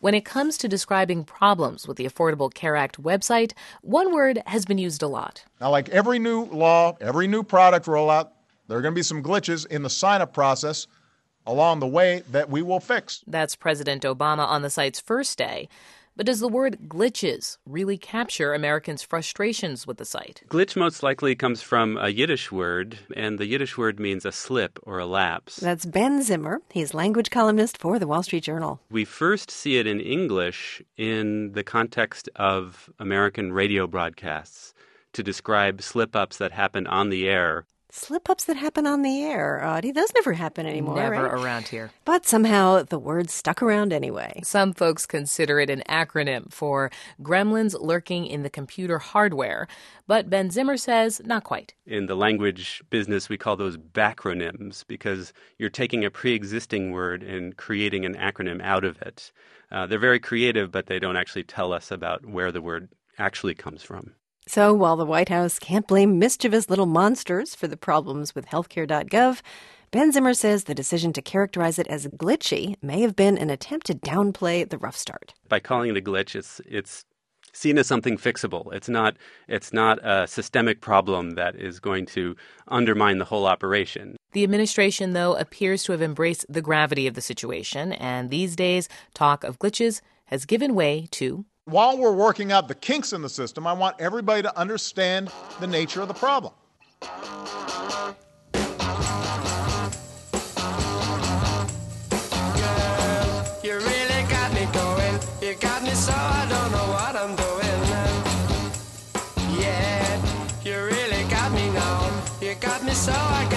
When it comes to describing problems with the Affordable Care Act website, one word has been used a lot. Now, like every new law, every new product rollout, there are going to be some glitches in the sign-up process along the way that we will fix. That's President Obama on the site's first day. But does the word glitches really capture Americans' frustrations with the site? Glitch most likely comes from a Yiddish word, and the Yiddish word means a slip or a lapse. That's Ben Zimmer. He's language columnist for The Wall Street Journal. We first see it in English in the context of American radio broadcasts to describe slip-ups that happen on the air. Slip-ups that happen on the air, Audie. Those never happen anymore, Never right? around here. But somehow the word stuck around anyway. Some folks consider it an acronym for gremlins lurking in the computer hardware. But Ben Zimmer says not quite. In the language business, we call those backronyms because you're taking a pre-existing word and creating an acronym out of it. They're very creative, but they don't actually tell us about where the word actually comes from. So while the White House can't blame mischievous little monsters for the problems with healthcare.gov, Ben Zimmer says the decision to characterize it as glitchy may have been an attempt to downplay the rough start. By calling it a glitch, it's seen as something fixable. It's not a systemic problem that is going to undermine the whole operation. The administration, though, appears to have embraced the gravity of the situation, and these days, talk of glitches has given way to... While we're working out the kinks in the system, I want everybody to understand the nature of the problem. You really got me going. You got me so I don't know what I'm doing. Yeah, you really got me now. You got me so I